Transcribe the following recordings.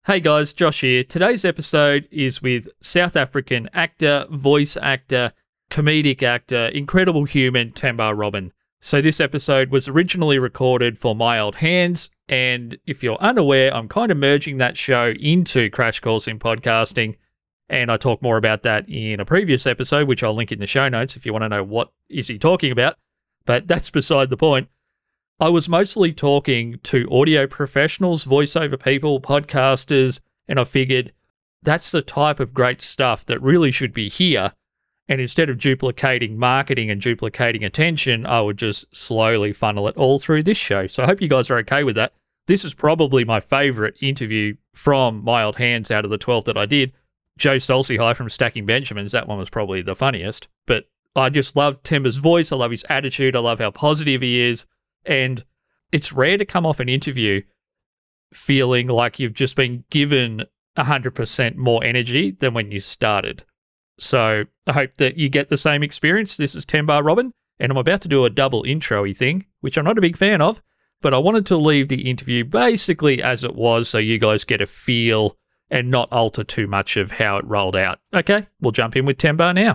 Hey guys, Josh here. Today's episode is with South African actor, voice actor, comedic actor, incredible human, Themba Robin. So this episode was originally recorded for My Old Hands, and if you're unaware, I'm kind of merging that show into Crash Course in Podcasting, and I talk more about that in a previous episode, which I'll link in the show notes if you want to know what is he talking about, but that's beside the point. I was mostly talking to audio professionals, voiceover people, podcasters, and I figured that's the type of great stuff that really should be here. And instead of duplicating marketing and duplicating attention, I would just slowly funnel it all through this show. So I hope you guys are okay with that. This is probably my favorite interview from My Old Hands out of the 12 that I did. Joe Solsihai from Stacking Benjamins, that one was probably the funniest. But I just love Themba's voice. I love his attitude. I love how positive he is. And it's rare to come off an interview feeling like you've just been given 100% more energy than when you started. So I hope that you get the same experience. This is Themba Robin, and I'm about to do a double intro-y thing, which I'm not a big fan of, but I wanted to leave the interview basically as it was so you guys get a feel and not alter too much of how it rolled out. Okay, we'll jump in with Themba now.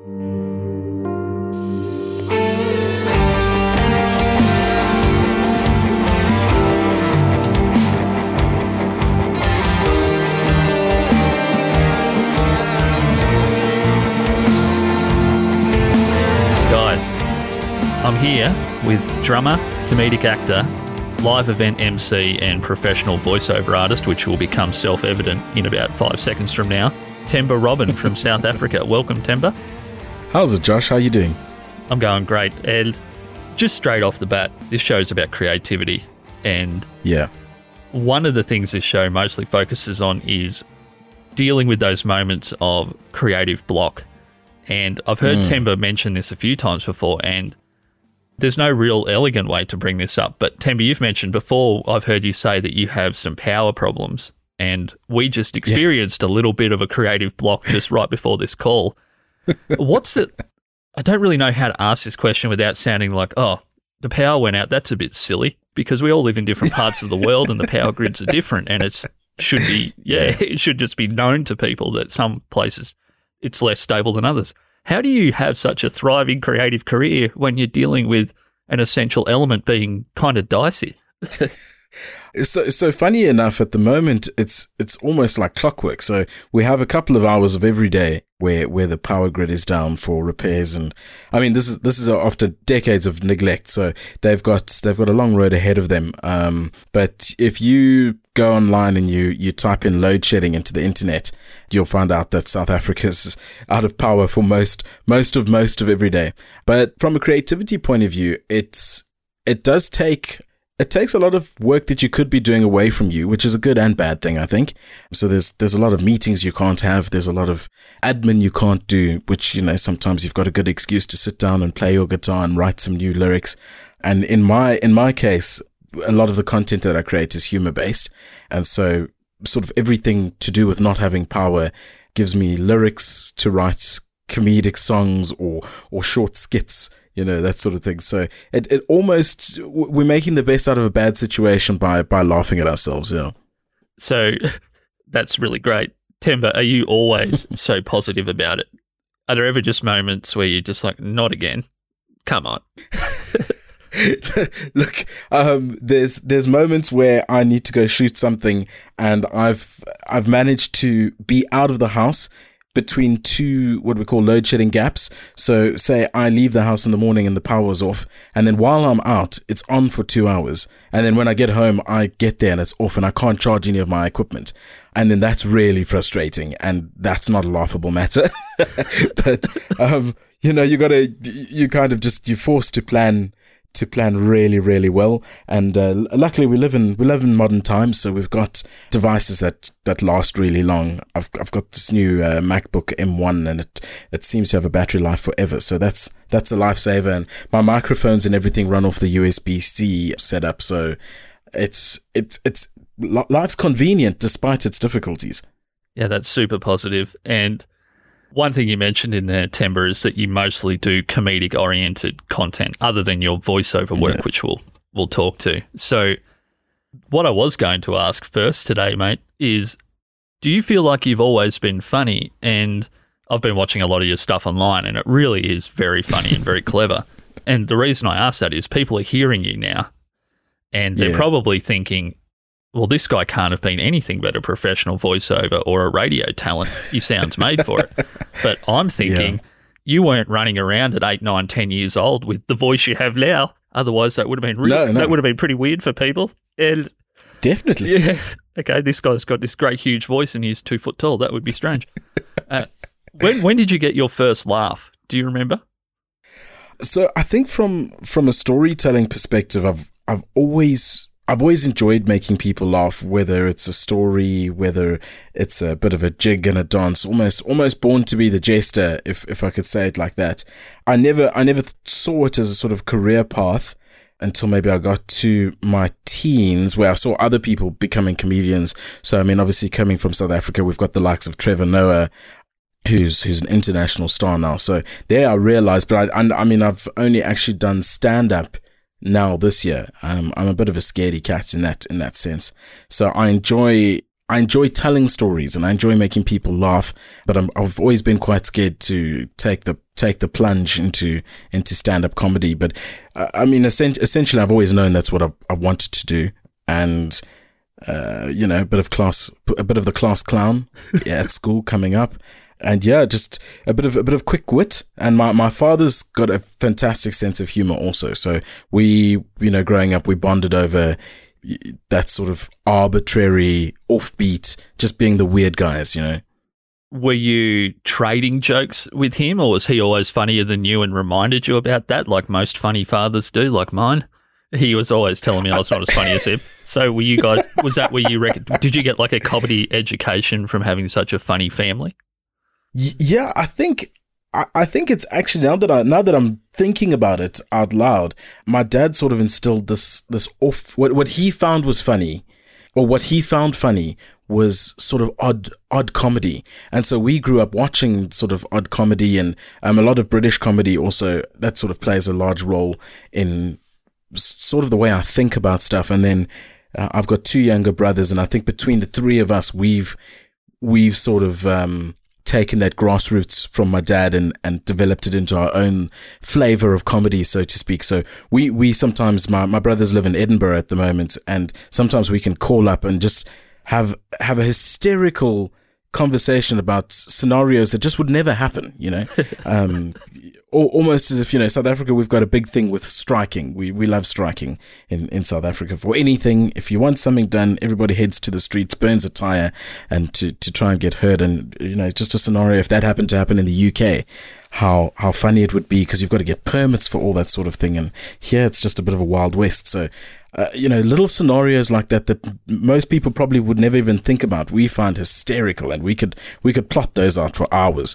I'm here with drummer, comedic actor, live event MC and professional voiceover artist, which will become self-evident in about 5 seconds from now, Themba Robin from South Africa. Welcome, Themba. How's it, Josh? How you doing? I'm going great. And just straight off the bat, this show's about creativity. And one of the things this show mostly focuses on is dealing with those moments of creative block. And I've heard Themba mention this a few times before, and there's no real elegant way to bring this up. But Themba, you've mentioned before, I've heard you say that you have some power problems, and we just experienced a little bit of a creative block just right before this call. What's it? I don't really know how to ask this question without sounding like, oh, the power went out. That's a bit silly, because we all live in different parts of the world and the power grids are different, and it should just be known to people that some places it's less stable than others. How do you have such a thriving creative career when you're dealing with an essential element being kind of dicey? So funny enough, at the moment, it's almost like clockwork. So we have a couple of hours of every day where the power grid is down for repairs, and I mean this is after decades of neglect. So they've got a long road ahead of them. But if you go online and you type in load shedding into the internet, you'll find out that South Africa's out of power for most of every day. But from a creativity point of view, it takes a lot of work that you could be doing away from you, which is a good and bad thing, I think. So there's a lot of meetings you can't have. There's a lot of admin you can't do, which, sometimes you've got a good excuse to sit down and play your guitar and write some new lyrics. And in my case, a lot of the content that I create is humor based. And so sort of everything to do with not having power gives me lyrics to write comedic songs or short skits, that sort of thing. So it almost, we're making the best out of a bad situation by laughing at ourselves. So that's really great. Themba, are you always so positive about it? Are there ever just moments where you're just like, not again? Come on. Look, there's moments where I need to go shoot something, and I've managed to be out of the house between two what we call load shedding gaps. So say I leave the house in the morning and the power's off, and then while I'm out, it's on for 2 hours. And then when I get home, I get there and it's off and I can't charge any of my equipment. And then that's really frustrating, and that's not a laughable matter. But, you're forced to plan really, really well. And luckily we live in modern times, so we've got devices that last really long. I've got this new MacBook M1, and it seems to have a battery life forever, so that's a lifesaver. And my microphones and everything run off the USB-C setup, so it's life's convenient despite its difficulties. Yeah, that's super positive. And one thing you mentioned in there, Themba, is that you mostly do comedic-oriented content other than your voiceover work, which we'll talk to. So what I was going to ask first today, mate, is, do you feel like you've always been funny? And I've been watching a lot of your stuff online, and it really is very funny and very clever. And the reason I ask that is people are hearing you now, and they're probably thinking, well, this guy can't have been anything but a professional voiceover or a radio talent. He sounds made for it. But I'm thinking you weren't running around at 8, 9, 10 years old with the voice you have now. Otherwise, that would have been that would have been pretty weird for people. And definitely. Yeah. Okay, this guy's got this great, huge voice and he's 2 foot tall. That would be strange. When did you get your first laugh? Do you remember? So I think from a storytelling perspective, I've always enjoyed making people laugh, whether it's a story, whether it's a bit of a jig and a dance, almost born to be the jester, if I could say it like that. I never saw it as a sort of career path until maybe I got to my teens, where I saw other people becoming comedians. So, I mean, obviously coming from South Africa, we've got the likes of Trevor Noah, who's an international star now. So there I realized, but I mean, I've only actually done stand-up now this year. I'm a bit of a scaredy cat in that sense. So I enjoy telling stories and I enjoy making people laugh, but I've always been quite scared to take the plunge into stand-up comedy. But I mean, essentially, I've always known that's what I wanted to do, and a bit of the class clown at school coming up. And just a bit of quick wit, and my father's got a fantastic sense of humor also. So we, growing up, we bonded over that sort of arbitrary, offbeat, just being the weird guys, Were you trading jokes with him, or was he always funnier than you and reminded you about that, like most funny fathers do, like mine? He was always telling me I was not as funny as him. So were you guys? Was that where you reckon? Did you get like a comedy education from having such a funny family? Yeah, I think it's actually now that I'm thinking about it out loud, my dad sort of instilled this what he found was funny, or what he found funny was sort of odd comedy. And so we grew up watching sort of odd comedy, and a lot of British comedy also, that sort of plays a large role in sort of the way I think about stuff. And then I've got 2 younger brothers, and I think between the 3 of us, we've sort of taken that grassroots from my dad and developed it into our own flavor of comedy, so to speak. So we sometimes, my brothers live in Edinburgh at the moment, and sometimes we can call up and just have a hysterical conversation about scenarios that just would never happen, almost as if, South Africa, we've got a big thing with striking. We love striking in South Africa for anything. If you want something done, everybody heads to the streets, burns a tire, and to try and get hurt. And, just a scenario, if that happened to happen in the UK, how funny it would be, because you've got to get permits for all that sort of thing. And here it's just a bit of a Wild West. So, little scenarios like that most people probably would never even think about, we find hysterical, and we could plot those out for hours.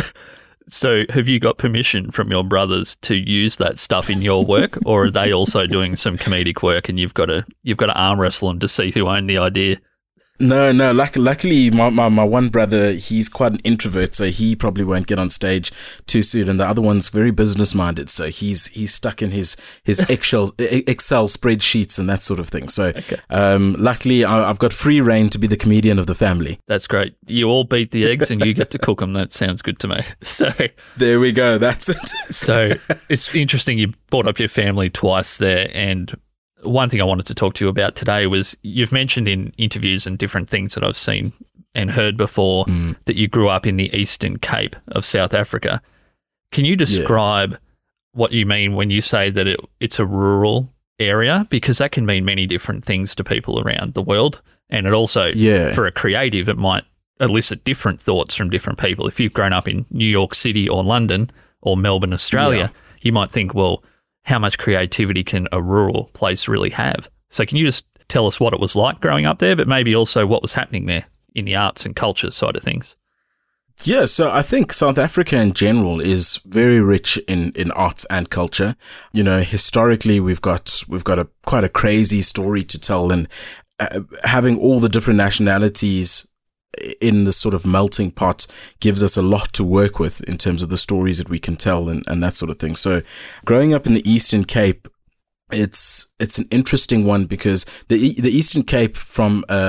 So have you got permission from your brothers to use that stuff in your work, or are they also doing some comedic work and you've got to arm wrestle them to see who owned the idea? No. Luckily, my one brother, he's quite an introvert, so he probably won't get on stage too soon. And the other one's very business minded, so he's stuck in his Excel spreadsheets and that sort of thing. So, okay. Luckily, I've got free reign to be the comedian of the family. That's great. You all beat the eggs, and you get to cook them. That sounds good to me. So there we go. That's it. So it's interesting you brought up your family twice there, and one thing I wanted to talk to you about today was, you've mentioned in interviews and different things that I've seen and heard before that you grew up in the Eastern Cape of South Africa. Can you describe what you mean when you say that it's a rural area? Because that can mean many different things to people around the world. And it also, for a creative, it might elicit different thoughts from different people. If you've grown up in New York City or London or Melbourne, Australia, you might think, well, how much creativity can a rural place really have? So can you just tell us what it was like growing up there, but maybe also what was happening there in the arts and culture side of things? Yeah, so I think South Africa in general is very rich in arts and culture. Historically, we've got quite a crazy story to tell, and having all the different nationalities in this sort of melting pot gives us a lot to work with in terms of the stories that we can tell and that sort of thing. So growing up in the Eastern Cape, it's an interesting one, because the Eastern Cape, from a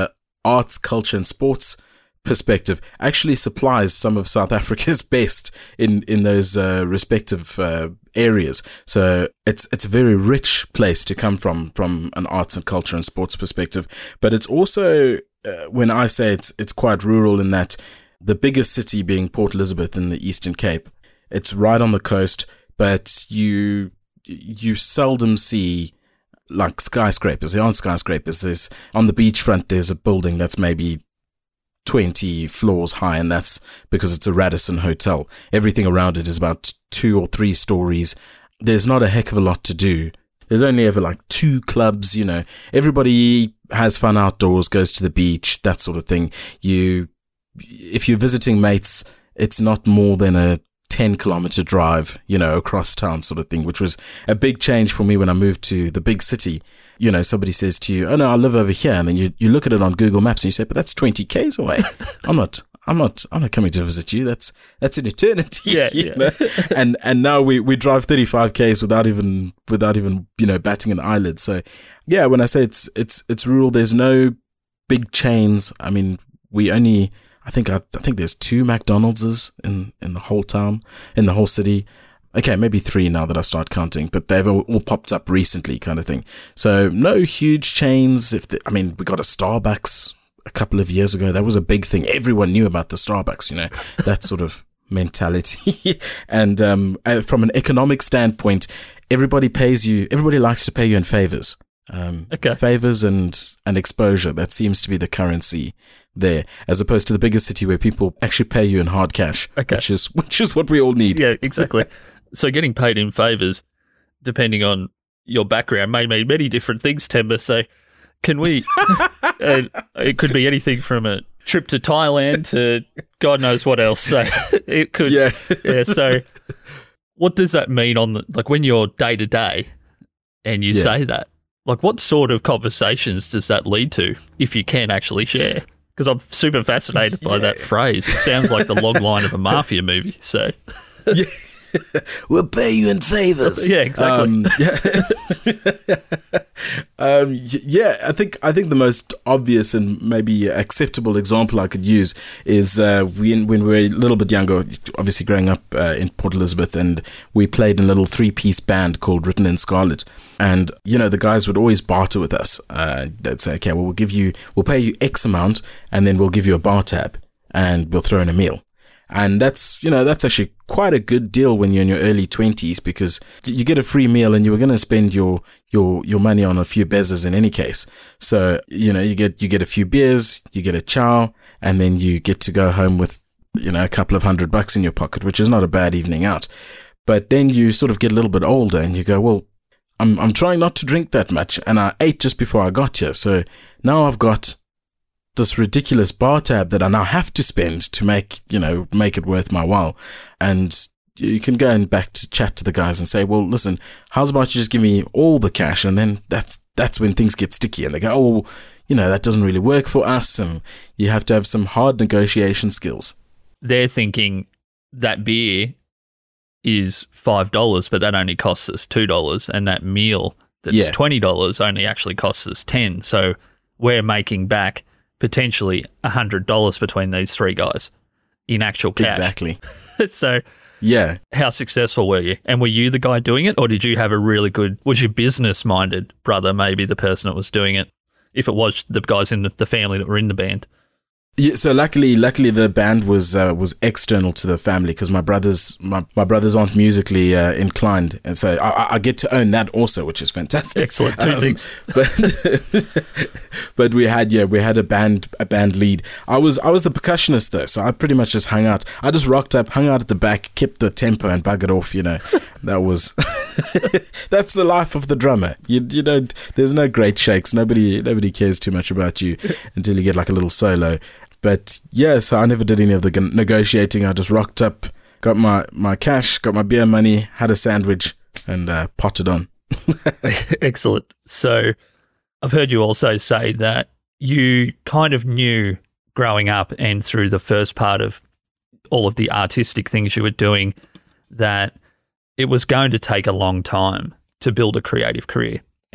arts, culture, and sports perspective, actually supplies some of South Africa's best in those respective areas. So it's a very rich place to come from an arts and culture and sports perspective. But it's also, when I say it's quite rural, in that the biggest city being Port Elizabeth in the Eastern Cape, it's right on the coast, but you seldom see like skyscrapers. There aren't skyscrapers. There's, on the beachfront, there's a building that's maybe 20 floors high, and that's because it's a Radisson hotel. Everything around it is about 2 or 3 stories. There's not a heck of a lot to do. There's only ever like 2 clubs, you know. Everybody has fun outdoors, goes to the beach, that sort of thing. If you're visiting mates, it's not more than a 10-kilometer drive, you know, across town sort of thing, which was a big change for me when I moved to the big city. You know, somebody says to you, "Oh no, I live over here," and then you look at it on Google Maps and you say, "But that's 20 k's away. I'm not coming to visit you. That's an eternity." Yeah, you know? And now we drive 35 k's without even batting an eyelid. So yeah, when I say it's rural, there's no big chains. I mean, I think there's 2 McDonald's in the whole town, in the whole city. Okay, maybe 3 now that I start counting, but they've all popped up recently, kind of thing. So no huge chains. We got a Starbucks a couple of years ago. That was a big thing. Everyone knew about the Starbucks, you know, that sort of mentality. And from an economic standpoint, everybody likes to pay you in favors. Favors and exposure. That seems to be the currency there, as opposed to the bigger city where people actually pay you in hard cash, which is what we all need. Yeah, exactly. So getting paid in favors, depending on your background, may mean many different things, Temba. So can we, it could be anything from a trip to Thailand to God knows what else. So it could, yeah. So what does that mean when you're day to day and you say that? Like, what sort of conversations does that lead to, if you can actually share? Because I'm super fascinated by that phrase. It sounds like the log line of a mafia movie. So, we'll pay you in favors. Yeah, exactly. I think the most obvious and maybe acceptable example I could use is when we were a little bit younger, obviously growing up in Port Elizabeth, and we played in a little 3-piece band called Written in Scarlet. And, you know, the guys would always barter with us. They'd say, okay, well, we'll pay you X amount, and then we'll give you a bar tab, and we'll throw in a meal. And that's actually quite a good deal when you're in your early 20s, because you get a free meal and you were going to spend your money on a few bezzers in any case. So, you know, you get a few beers, you get a chow, and then you get to go home with, you know, a couple of $100 in your pocket, which is not a bad evening out. But then you sort of get a little bit older and you go, well, I'm trying not to drink that much, and I ate just before I got here. So now I've got this ridiculous bar tab that I now have to spend to make it worth my while. And you can go and back to chat to the guys and say, well, listen, how's about you just give me all the cash? And then that's when things get sticky, and they go, oh, you know, that doesn't really work for us. And you have to have some hard negotiation skills. They're thinking that beer is $5, but that only costs us $2. And that meal that's $20 only actually costs us $10. So we're making back potentially $100 between these 3 guys in actual cash. Exactly. So, yeah. How successful were you? And were you the guy doing it, or did you have was your business-minded brother maybe the person that was doing it, if it was the guys in the family that were in the band? Yeah, so luckily the band was external to the family, because my brothers aren't musically inclined, and so I get to own that also, which is fantastic. Excellent. Two things. But we had a band lead. I was the percussionist though, so I pretty much just hung out. I just rocked up, hung out at the back, kept the tempo and buggered off. You know, that was that's the life of the drummer. You don't. There's no great shakes. Nobody cares too much about you until you get like a little solo. But yeah, so I never did any of the negotiating. I just rocked up, got my cash, got my beer money, had a sandwich, and potted on. Excellent. So I've heard you also say that you kind of knew growing up and through the first part of all of the artistic things you were doing that it was going to take a long time to build a creative career.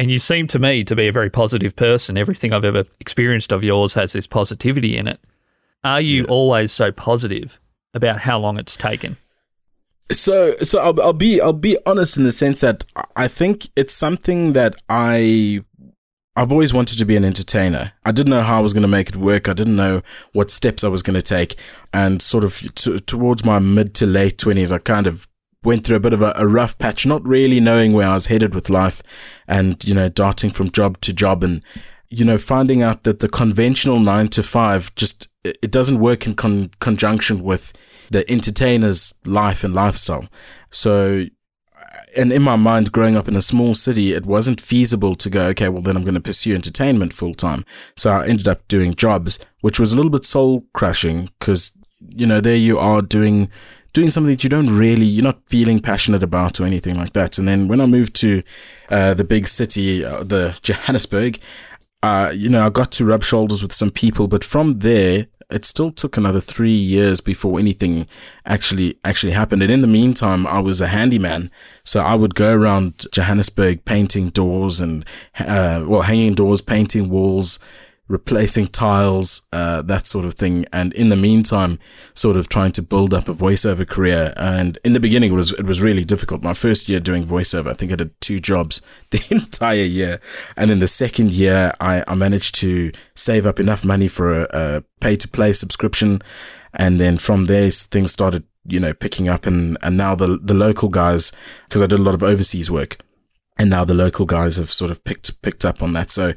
And you seem to me to be a very positive person. Everything I've ever experienced of yours has this positivity in it. Are you always so positive about how long it's taken? So I'll be honest in the sense that I think it's something that I've always wanted to be an entertainer. I didn't know how I was going to make it work. I didn't know what steps I was going to take. And sort of towards my mid to late 20s, I kind of went through a bit of a rough patch, not really knowing where I was headed with life, and, you know, darting from job to job, and, you know, finding out that the conventional 9 to 5 just, it doesn't work in conjunction with the entertainer's life and lifestyle. So, and in my mind, growing up in a small city, it wasn't feasible to go, okay, well, then I'm going to pursue entertainment full time. So I ended up doing jobs, which was a little bit soul crushing because, you know, there you are doing something that you're not feeling passionate about or anything like that. And then when I moved to the big city, the Johannesburg, you know, I got to rub shoulders with some people, but from there, it still took another 3 years before anything actually happened. And in the meantime, I was a handyman. So I would go around Johannesburg painting doors and, hanging doors, painting walls, replacing tiles, that sort of thing. And in the meantime, sort of trying to build up a voiceover career. And in the beginning, it was really difficult. My first year doing voiceover, I think I did 2 jobs the entire year. And in the second year, I managed to save up enough money for a pay-to-play subscription. And then from there, things started, you know, picking up. And now the local guys, because I did a lot of overseas work, and now the local guys have sort of picked up on that. So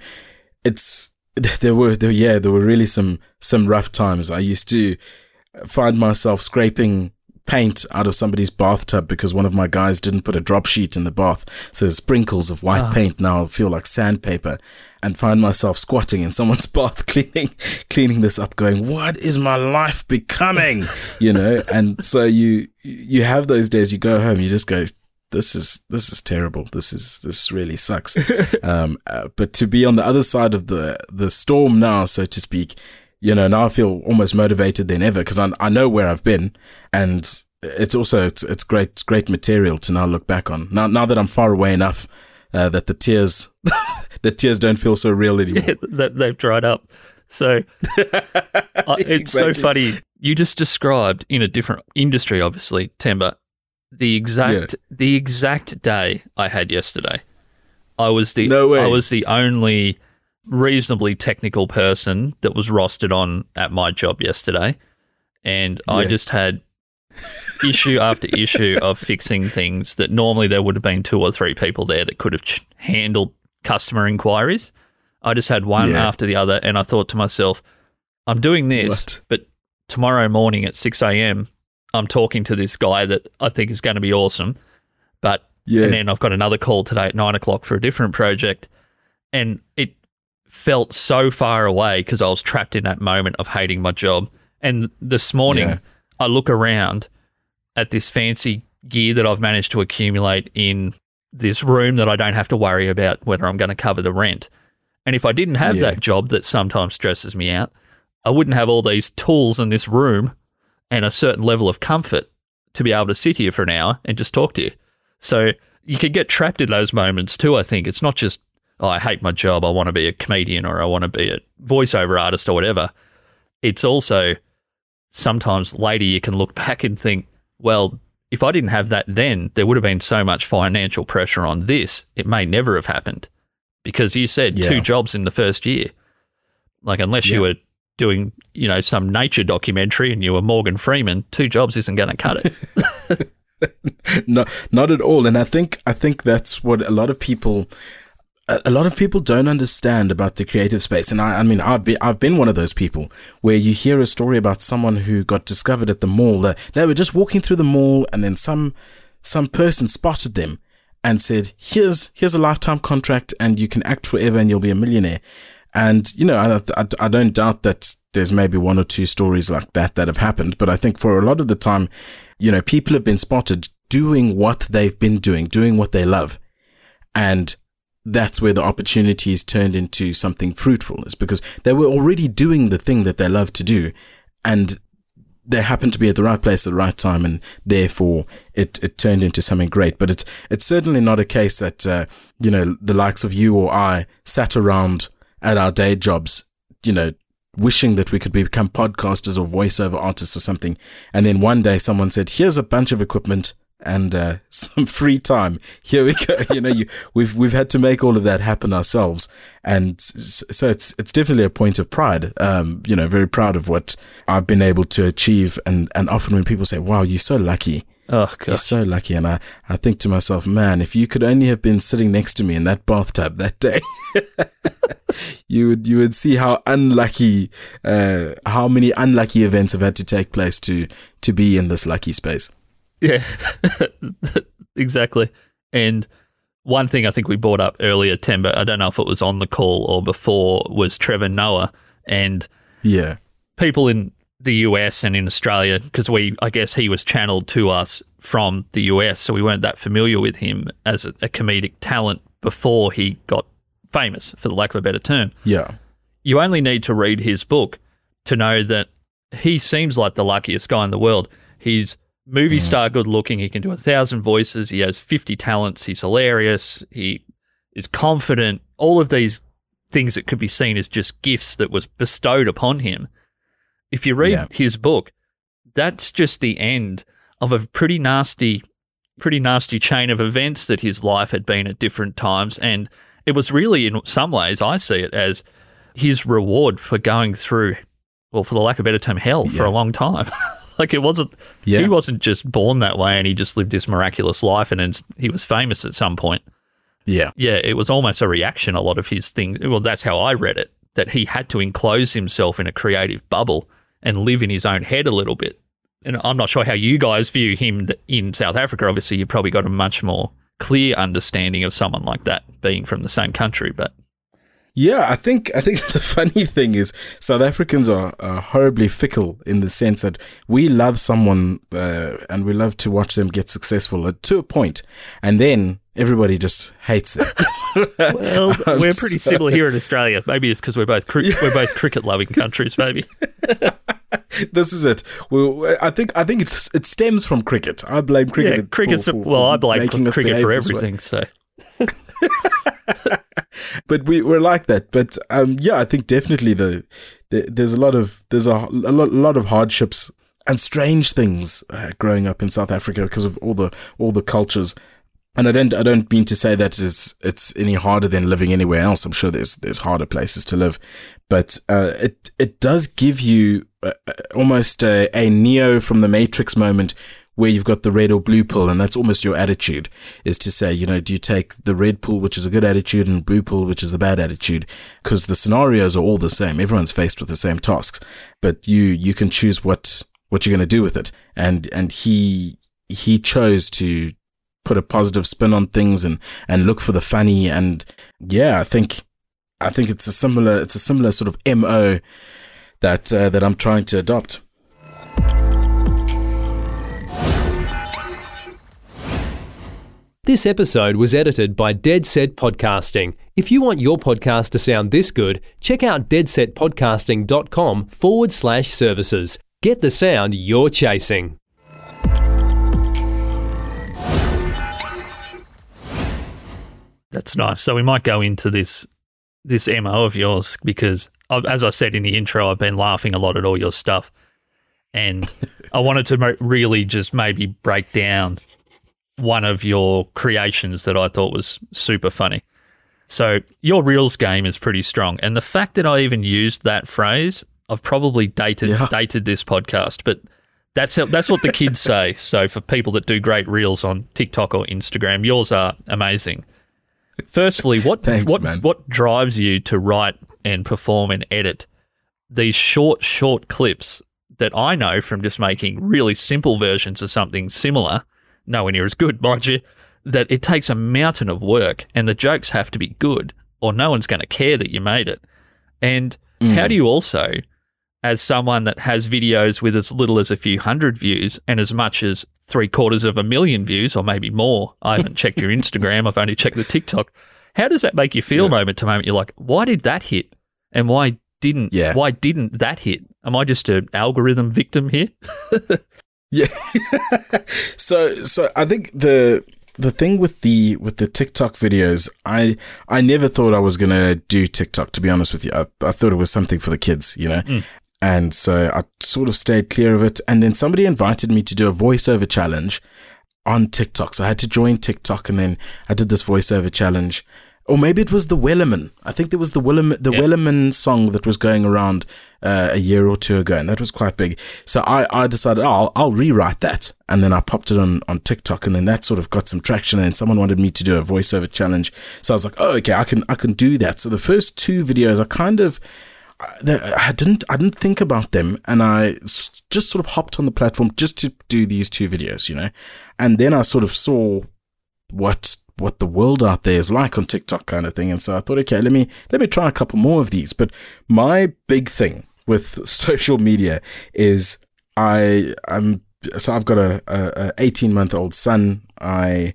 there were really some rough times. I used to find myself scraping paint out of somebody's bathtub because one of my guys didn't put a drop sheet in the bath. So sprinkles of white paint now feel like sandpaper, and find myself squatting in someone's bath cleaning this up, going, what is my life becoming? You know, and so you have those days, you go home, you just go, this is terrible. This really sucks. But to be on the other side of the storm now, so to speak, you know, now I feel almost motivated than ever because I know where I've been, and it's great material to now look back on. Now that I'm far away enough that the tears don't feel so real anymore. Yeah, they've dried up. So it's so funny. You just described in a different industry, obviously, Temba, the exact day I had yesterday. I was the only reasonably technical person that was rostered on at my job yesterday, and I just had issue after issue of fixing things that normally there would have been 2 or 3 people there that could have handled customer inquiries. I just had one after the other, and I thought to myself, I'm doing this, but tomorrow morning at 6 a.m. I'm talking to this guy that I think is going to be awesome. And then I've got another call today at 9 o'clock for a different project. And it felt so far away because I was trapped in that moment of hating my job. And this morning, I look around at this fancy gear that I've managed to accumulate in this room that I don't have to worry about whether I'm going to cover the rent. And if I didn't have that job that sometimes stresses me out, I wouldn't have all these tools in this room and a certain level of comfort to be able to sit here for an hour and just talk to you. So you can get trapped in those moments too, I think. It's not just, I hate my job, I want to be a comedian or I want to be a voiceover artist or whatever. It's also sometimes later you can look back and think, well, if I didn't have that then, there would have been so much financial pressure on this. It may never have happened because you said 2 jobs in the first year. Like unless you were doing, you know, some nature documentary and you were Morgan Freeman, 2 jobs isn't going to cut it. No, not at all. And I think that's what a lot of people don't understand about the creative space. And I mean, I've been one of those people where you hear a story about someone who got discovered at the mall. They were just walking through the mall, and then some person spotted them and said, here's a lifetime contract and you can act forever and you'll be a millionaire. And, you know, I don't doubt that there's maybe 1 or 2 stories like that have happened. But I think for a lot of the time, you know, people have been spotted doing what they've been doing what they love. And that's where the opportunities turned into something fruitful. It's because they were already doing the thing that they love to do. And they happened to be at the right place at the right time, and therefore it turned into something great. But it's certainly not a case that the likes of you or I sat around at our day jobs, wishing that we could become podcasters or voiceover artists or something, and then one day someone said, "Here's a bunch of equipment and some free time. Here we go." We've had to make all of that happen ourselves, and so it's definitely a point of pride. Very proud of what I've been able to achieve, and often when people say, "Wow, you're so lucky." Oh, gosh. You're so lucky. And I think to myself, man, if you could only have been sitting next to me in that bathtub that day, you would see how unlucky, how many unlucky events have had to take place to be in this lucky space. Yeah, exactly. And one thing I think we brought up earlier, Temba, I don't know if it was on the call or before, was Trevor Noah. And yeah, people in the US and in Australia, because I guess he was channeled to us from the US, so we weren't that familiar with him as a comedic talent before he got famous, for the lack of a better term. Yeah. You only need to read his book to know that he seems like the luckiest guy in the world. He's movie star good looking, he can do 1,000 voices, he has 50 talents, he's hilarious, he is confident, all of these things that could be seen as just gifts that was bestowed upon him. If you read his book, that's just the end of a pretty nasty chain of events that his life had been at different times. And it was really, in some ways, I see it as his reward for going through, well, for the lack of a better term, hell for a long time. Like he wasn't just born that way and he just lived this miraculous life and then he was famous at some point. Yeah. Yeah, it was almost a reaction, a lot of his things. Well, that's how I read it, that he had to enclose himself in a creative bubble and live in his own head a little bit. And I'm not sure how you guys view him in South Africa. Obviously, you've probably got a much more clear understanding of someone like that being from the same country. But yeah, I think the funny thing is South Africans are horribly fickle in the sense that we love someone and we love to watch them get successful to a point, and then everybody just hates them. Well, we're pretty similar here in Australia. Maybe it's because we're both cricket-loving countries. Maybe this is it. Well, I think it stems from cricket. I blame cricket. Yeah, cricket's. I blame cricket for everything. So. But we're like that. But I think definitely there's a lot of hardships and strange things growing up in South Africa because of all the cultures. And I don't mean to say that it's any harder than living anywhere else. I'm sure there's harder places to live, but it does give you almost a Neo from the Matrix moment where you've got the red or blue pill, and that's almost your attitude, is to say, do you take the red pill, which is a good attitude, and blue pill, which is the bad attitude? Because the scenarios are all the same. Everyone's faced with the same tasks, but you can choose what you're going to do with it. And he chose to put a positive spin on things and look for the funny. And yeah, I think it's a similar sort of MO that I'm trying to adopt. This episode was edited by Dead Set Podcasting. If you want your podcast to sound this good, check out deadsetpodcasting.com/services. Get the sound you're chasing. That's nice. So we might go into this MO of yours because, as I said in the intro, I've been laughing a lot at all your stuff. And I wanted to really just maybe break down one of your creations that I thought was super funny. So your Reels game is pretty strong. And the fact that I even used that phrase, I've probably dated this podcast, but that's what the kids say. So for people that do great Reels on TikTok or Instagram, yours are amazing. Firstly, what drives you to write and perform and edit these short clips that I know from just making really simple versions of something similar, nowhere near as good, mind you, that it takes a mountain of work and the jokes have to be good or no one's going to care that you made it. And how do you also, as someone that has videos with as little as a few hundred views and as much as 750,000 views or maybe more, I haven't checked your Instagram, I've only checked the TikTok, how does that make you feel moment to moment? You're like, why did that hit? And why didn't that hit? Am I just an algorithm victim here? Yeah. So I think the thing with the TikTok videos, I never thought I was gonna do TikTok, to be honest with you. I thought it was something for the kids, you know. And so I sort of stayed clear of it. And then somebody invited me to do a voiceover challenge on TikTok. So I had to join TikTok, and then I did this voiceover challenge. Or maybe it was the Wellerman. I think there was the Wellerman song that was going around a year or two ago, and that was quite big. So I decided, I'll rewrite that. And then I popped it on TikTok, and then that sort of got some traction, and someone wanted me to do a voiceover challenge. So I was like, oh, okay, I can do that. So the first two videos, I didn't think about them, and I just sort of hopped on the platform just to do these two videos, you know. And then I sort of saw what the world out there is like on TikTok, kind of thing. And so I thought, okay, let me try a couple more of these. But my big thing with social media is I've got a 18-month-old son. I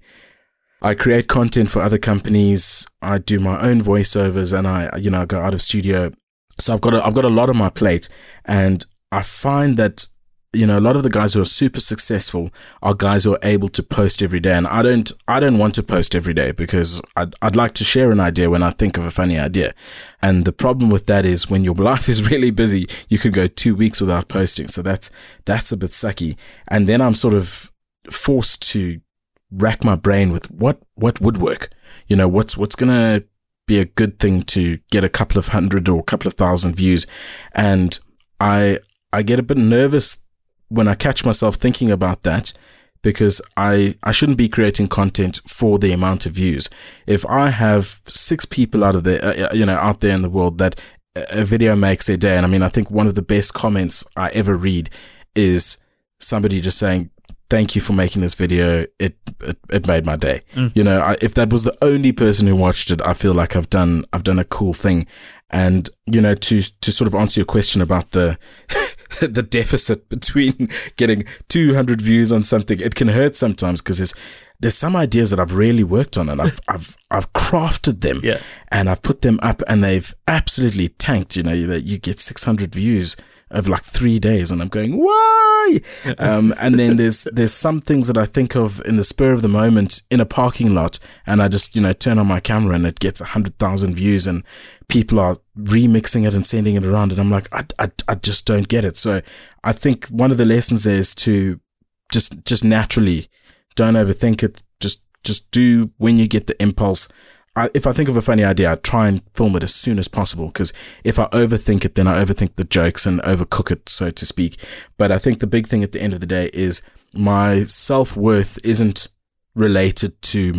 create content for other companies. I do my own voiceovers, and I go out of studio. So I've got a lot on my plate, and I find that, you know, a lot of the guys who are super successful are guys who are able to post every day. And I don't want to post every day, because I'd like to share an idea when I think of a funny idea. And the problem with that is when your life is really busy, you could go 2 weeks without posting. So that's a bit sucky. And then I'm sort of forced to rack my brain with what would work. You know, what's going to be a good thing to get a couple of hundred or a couple of thousand views. And I get a bit nervous when I catch myself thinking about that, because I shouldn't be creating content for the amount of views. If I have 6 people out there in the world that a video makes their day, and I mean, I think one of the best comments I ever read is somebody just saying, "Thank you for making this video. It made my day." You know, if that was the only person who watched it, I feel like I've done a cool thing. And, you know, to sort of answer your question about the the deficit between getting 200 views on something, it can hurt sometimes, because there's some ideas that I've really worked on, and I've crafted them, and I've put them up, and they've absolutely tanked. You know, you get 600 views over like 3 days, and I'm going, why? And then there's some things that I think of in the spur of the moment in a parking lot, and I just, you know, turn on my camera, and it gets 100,000 views, and people are remixing it and sending it around, and I'm like, I just don't get it. So I think one of the lessons there is to just naturally, don't overthink it. Just do when you get the impulse. If I think of a funny idea, I try and film it as soon as possible, because if I overthink it, then I overthink the jokes and overcook it, so to speak. But I think the big thing at the end of the day is my self-worth isn't related to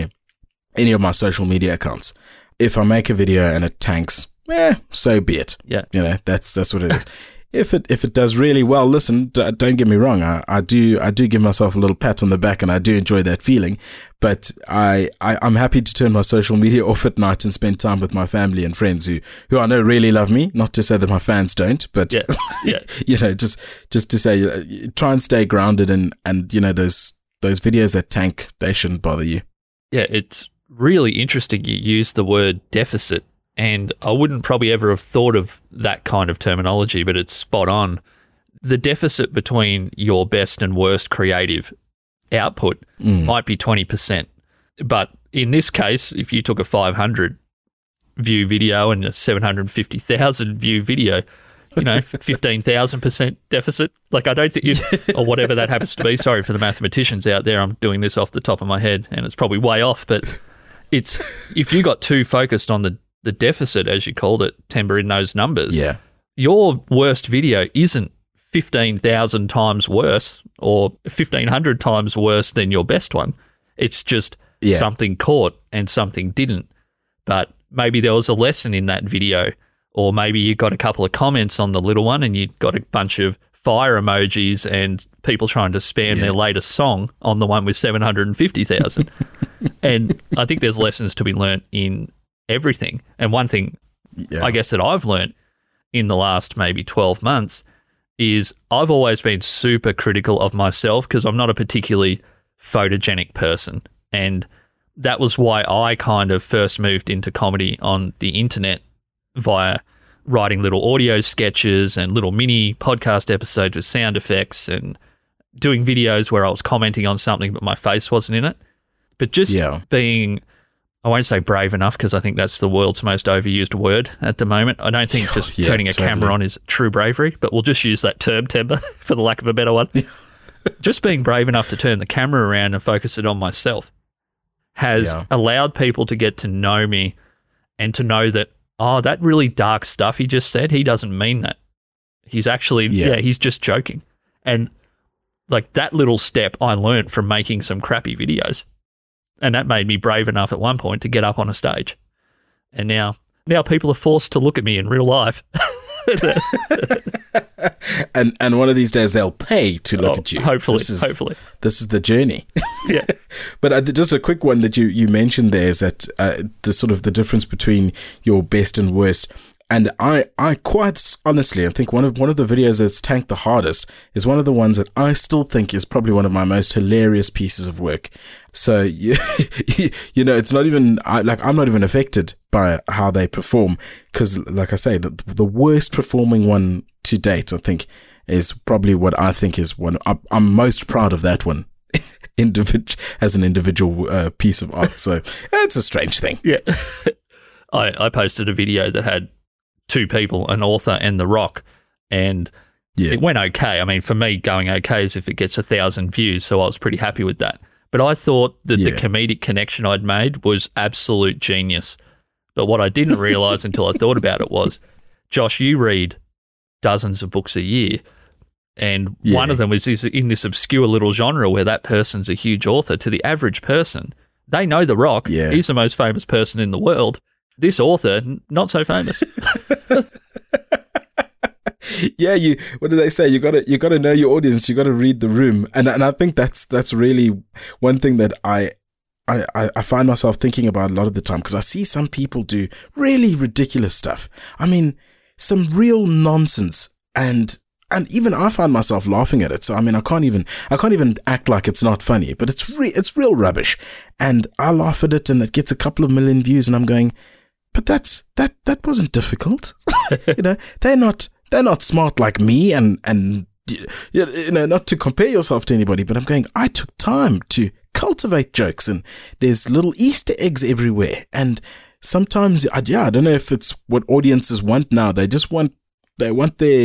any of my social media accounts. If I make a video and it tanks, so be it. Yeah, you know, that's what it is. If it does really well, listen, don't get me wrong. I do give myself a little pat on the back, and I do enjoy that feeling. But I'm happy to turn my social media off at night and spend time with my family and friends who I know really love me. Not to say that my fans don't, but you know, just to say, try and stay grounded, and you know, those videos that tank, they shouldn't bother you. Yeah, it's really interesting you use the word deficit. And I wouldn't probably ever have thought of that kind of terminology, but it's spot on. The deficit between your best and worst creative output might be 20%. But in this case, if you took a 500 view video and a 750,000 view video, you know, 15,000% deficit. Like, I don't think you, or whatever that happens to be. Sorry for the mathematicians out there. I'm doing this off the top of my head, and it's probably way off. But it's, if you got too focused on the deficit, as you called it, Temba, in those numbers, your worst video isn't 15,000 times worse or 1,500 times worse than your best one. It's just something caught and something didn't. But maybe there was a lesson in that video, or maybe you got a couple of comments on the little one and you got a bunch of fire emojis and people trying to spam their latest song on the one with 750,000. And I think there's lessons to be learnt in everything. And one thing I guess that I've learned in the last maybe 12 months is I've always been super critical of myself, because I'm not a particularly photogenic person. And that was why I kind of first moved into comedy on the internet via writing little audio sketches and little mini podcast episodes with sound effects and doing videos where I was commenting on something but my face wasn't in it. But just being, I won't say brave enough because I think that's the world's most overused word at the moment. I don't think just turning a camera on is true bravery, but we'll just use that term, Temba, for the lack of a better one. Just being brave enough to turn the camera around and focus it on myself has allowed people to get to know me and to know that, oh, that really dark stuff he just said, he doesn't mean that. He's actually, he's just joking. And like that little step I learned from making some crappy videos. And that made me brave enough at one point to get up on a stage. And now people are forced to look at me in real life. and one of these days they'll pay to look at you. Hopefully. This is the journey. Yeah. But just a quick one that you mentioned there is that the sort of the difference between your best and worst. And I quite honestly, I think one of the videos that's tanked the hardest is one of the ones that I still think is probably one of my most hilarious pieces of work. So, you know, it's not even, I'm not even affected by how they perform because, like I say, the worst performing one to date, I think, is probably what I think is one, I'm most proud of that one. As an individual piece of art. So it's a strange thing. Yeah. I posted a video that had two people, an author and The Rock, and it went okay. I mean, for me, going okay is if it gets 1,000 views, so I was pretty happy with that. But I thought that the comedic connection I'd made was absolute genius. But what I didn't realise until I thought about it was, Josh, you read dozens of books a year, and one of them is in this obscure little genre where that person's a huge author. To the average person, they know The Rock. Yeah. He's the most famous person in the world. This author, not so famous. What do they say? You gotta know your audience. You gotta read the room, and I think that's really one thing that I find myself thinking about a lot of the time because I see some people do really ridiculous stuff. I mean, some real nonsense, and even I find myself laughing at it. So I mean, I can't even act like it's not funny, but it's real rubbish, and I laugh at it, and it gets a couple of million views, and I'm going, but that wasn't difficult. You know, they're not smart like me, and you know, not to compare yourself to anybody, but I'm going, I took time to cultivate jokes, and there's little Easter eggs everywhere, and sometimes I don't know if it's what audiences want now. They just want their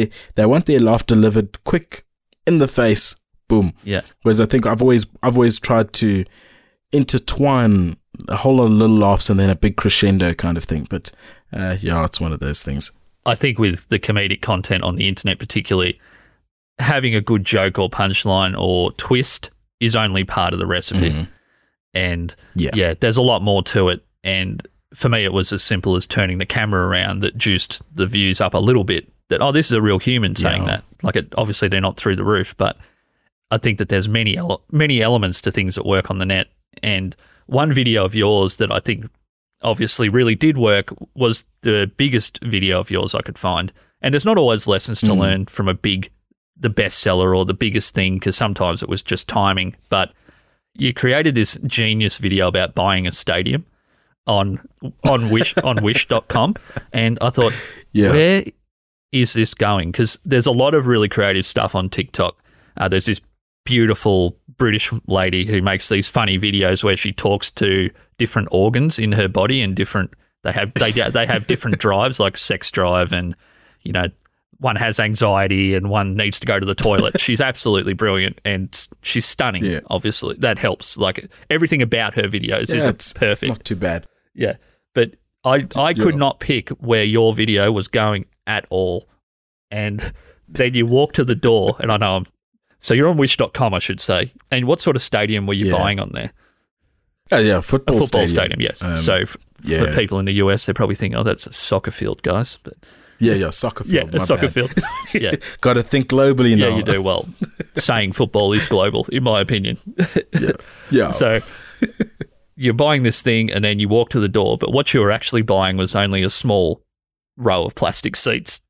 laugh delivered quick in the face, boom. Yeah. Whereas I think I've always tried to intertwine a whole lot of little laughs and then a big crescendo kind of thing. But it's one of those things. I think with the comedic content on the internet particularly, having a good joke or punchline or twist is only part of the recipe. Mm-hmm. And there's a lot more to it. And for me, it was as simple as turning the camera around that juiced the views up a little bit. That, this is a real human saying that. Like, obviously they're not through the roof, but I think that there's many elements to things that work on the net. And one video of yours that I think obviously really did work was the biggest video of yours I could find. And there's not always lessons to learn from the bestseller or the biggest thing, because sometimes it was just timing. But you created this genius video about buying a stadium on wish.com, and I thought, where is this going? Because there's a lot of really creative stuff on TikTok. There's this beautiful British lady who makes these funny videos where she talks to different organs in her body, and they have different drives, like sex drive, and you know, one has anxiety and one needs to go to the toilet. She's absolutely brilliant, and she's stunning. Yeah. Obviously, that helps. Like, everything about her videos is perfect. Not too bad. Yeah, but I could not pick where your video was going at all. And then you walk to the door, and I know so you're on wish.com, I should say. And what sort of stadium were you buying on there? Football stadium, yes. So for people in the US, they probably think, that's a soccer field, guys. But soccer field. Yeah, a soccer field. Yeah. Got to think globally now. Yeah, you do. Well, saying football is global, in my opinion. Yeah. So you're buying this thing, and then you walk to the door, but what you were actually buying was only a small row of plastic seats.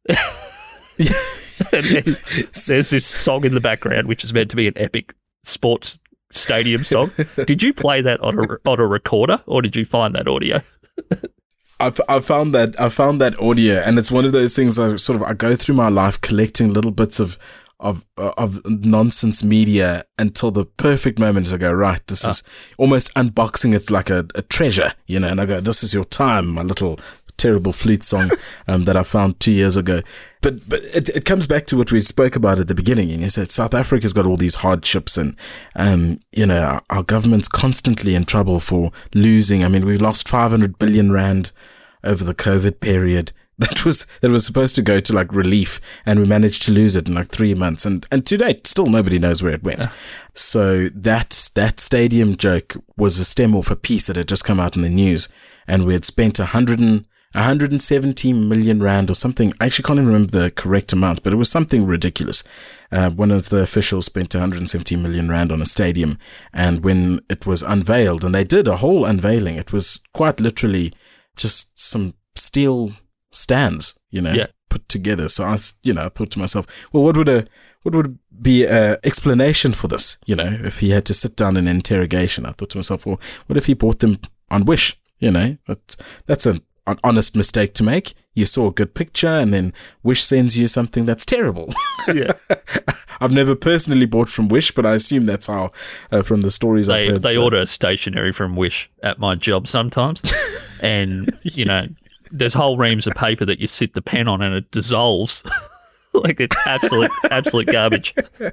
And then there's this song in the background, which is meant to be an epic sports stadium song. Did you play that on a recorder, or did you find that audio? I found that audio, and it's one of those things I go through my life collecting little bits of nonsense media until the perfect moment. I go, right, this is almost unboxing it like a treasure, and I go, this is your time, my little terrible flute song that I found 2 years ago. But it comes back to what we spoke about at the beginning. And you said South Africa's got all these hardships, and our government's constantly in trouble for losing. I mean, we lost 500 billion rand over the COVID period. That was supposed to go to like relief, and we managed to lose it in like 3 months, and to date still nobody knows where it went. So that stadium joke was a stem off a piece that had just come out in the news, and we had spent 170 million rand or something. I actually can't even remember the correct amount, but it was something ridiculous. One of the officials spent 170 million rand on a stadium, and when it was unveiled, and they did a whole unveiling, it was quite literally just some steel stands, put together. So I thought to myself, well, what would be an explanation for this? If he had to sit down in an interrogation, I thought to myself, well, what if he bought them on Wish? But that's an honest mistake to make. You saw a good picture, and then Wish sends you something that's terrible. Yeah, I've never personally bought from Wish, but I assume that's how from the stories I've heard. They order stationery from Wish at my job sometimes, and there's whole reams of paper that you sit the pen on and it dissolves. Like it's absolute garbage.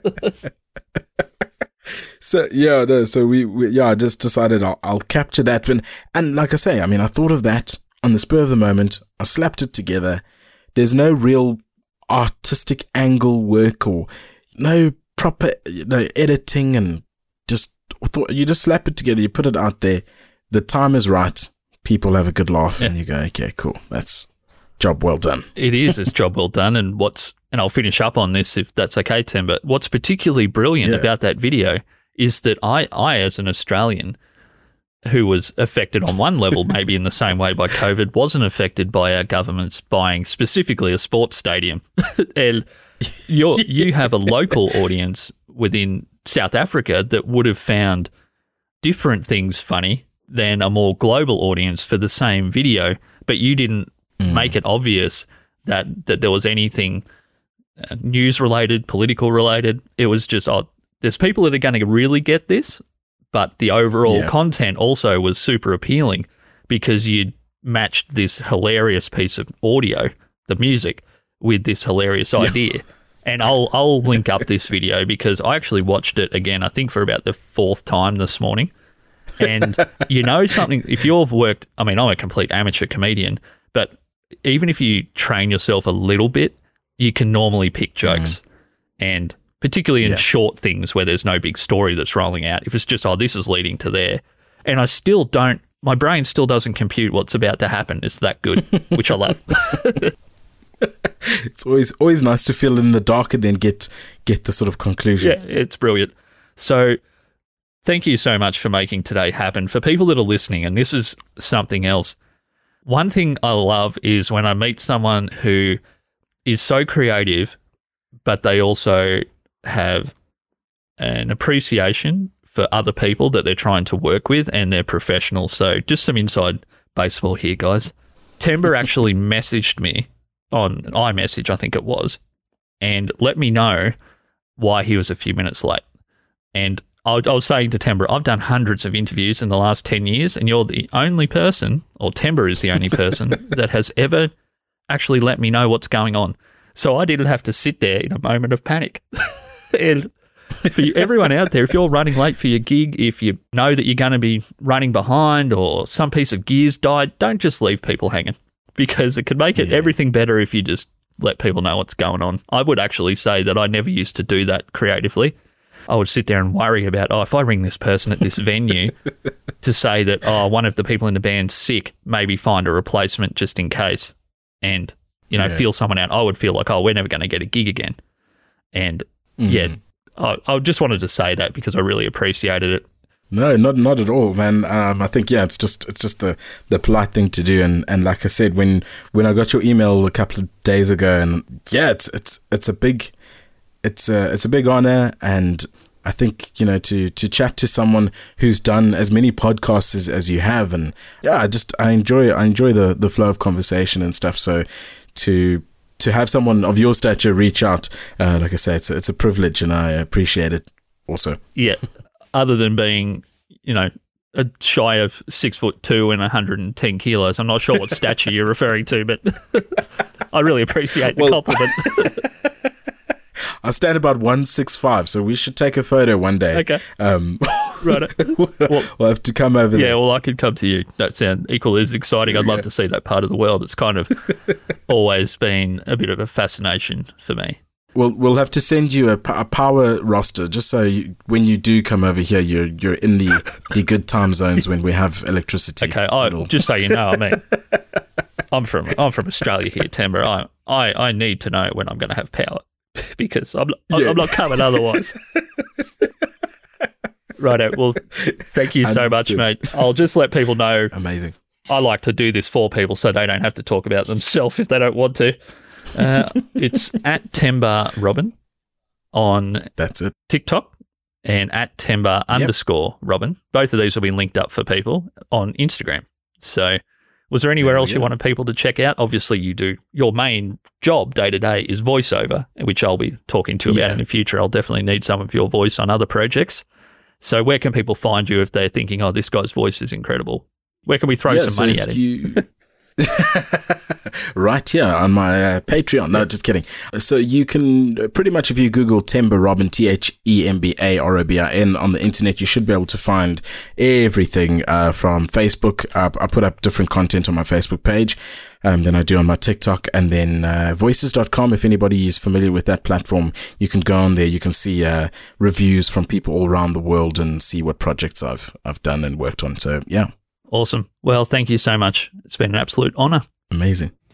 So I just decided I'll capture that one. And like I say, I mean, I thought of that on the spur of the moment. I slapped it together. There's no real artistic angle work or no proper editing, and you just slap it together, you put it out there, the time is right, people have a good laugh, and you go, okay, cool, that's job well done. It is, it's job well done. And I'll finish up on this if that's okay, Tim, but what's particularly brilliant about that video is that I as an Australian who was affected on one level, maybe in the same way by COVID, wasn't affected by our governments buying specifically a sports stadium. And you have a local audience within South Africa that would have found different things funny than a more global audience for the same video, but you didn't make it obvious that there was anything news-related, political-related. It was just, there's people that are going to really get this, but the overall content also was super appealing because you'd matched this hilarious piece of audio, the music, with this hilarious idea. And I'll link up this video because I actually watched it again, I think for about the fourth time this morning. And something, if you've worked, I mean, I'm a complete amateur comedian, but even if you train yourself a little bit, you can normally pick jokes. And particularly in short things where there's no big story that's rolling out, if it's just, this is leading to there. And my brain still doesn't compute what's about to happen. It's that good, which I love. It's always nice to feel in the dark and then get the sort of conclusion. Yeah, it's brilliant. So thank you so much for making today happen. For people that are listening, and this is something else, one thing I love is when I meet someone who is so creative, but they also have an appreciation for other people that they're trying to work with, and they're professionals. So just some inside baseball here, guys. Temba actually messaged me on iMessage, I think it was, and let me know why he was a few minutes late. And I was saying to Temba, I've done hundreds of interviews in the last 10 years, and you're the only person, or Temba is the only person, that has ever actually let me know what's going on. So I didn't have to sit there in a moment of panic. And for everyone out there, if you're running late for your gig, if you know that you're going to be running behind or some piece of gear's died, don't just leave people hanging, because it could make it everything better if you just let people know what's going on. I would actually say that I never used to do that creatively. I would sit there and worry about, if I ring this person at this venue to say that, one of the people in the band's sick, maybe find a replacement just in case, and, feel someone out. I would feel like, we're never going to get a gig again. And, I just wanted to say that because I really appreciated it. No, not at all, man. I think it's just the polite thing to do, and like I said, when I got your email a couple of days ago, and it's a big honor, and I think, to chat to someone who's done as many podcasts as you have, and yeah, I enjoy the flow of conversation and stuff. So to have someone of your stature reach out, like I say, it's a privilege, and I appreciate it also. Yeah. Other than being, a shy of 6'2" and 110 kilos, I'm not sure what stature you're referring to, but I really appreciate the compliment. I stand about 165, so we should take a photo one day. Okay. Right. We'll have to come over there. Yeah, well, I could come to you. That sounds equally as exciting. I'd love to see that part of the world. It's kind of always been a bit of a fascination for me. We'll have to send you a power roster, just so when you do come over here, you're in the good time zones when we have electricity. Okay, just so you know, I mean, I'm from Australia here, Timber. I need to know when I'm going to have power, because I'm not coming otherwise. Righto. Well, thank you so much, mate. I'll just let people know. Amazing. I like to do this for people so they don't have to talk about themselves if they don't want to. It's at Temba Robin on TikTok, and at Temba _ Robin. Both of these will be linked up for people on Instagram. So was there anywhere else you wanted people to check out? Obviously you do. Your main job day to day is voiceover, which I'll be talking to about in the future. I'll definitely need some of your voice on other projects. So where can people find you if they're thinking, oh, this guy's voice is incredible? Where can we throw some money at him? Right here on my Patreon. No, just kidding. So you can pretty much, if you Google Temba Robin, THEMBA ROBIN on the internet, you should be able to find everything from Facebook. I put up different content on my Facebook page than I do on my TikTok, and then voices.com. If anybody is familiar with that platform, you can go on there. You can see reviews from people all around the world and see what projects I've done and worked on. So yeah. Awesome. Well, thank you so much. It's been an absolute honor. Amazing.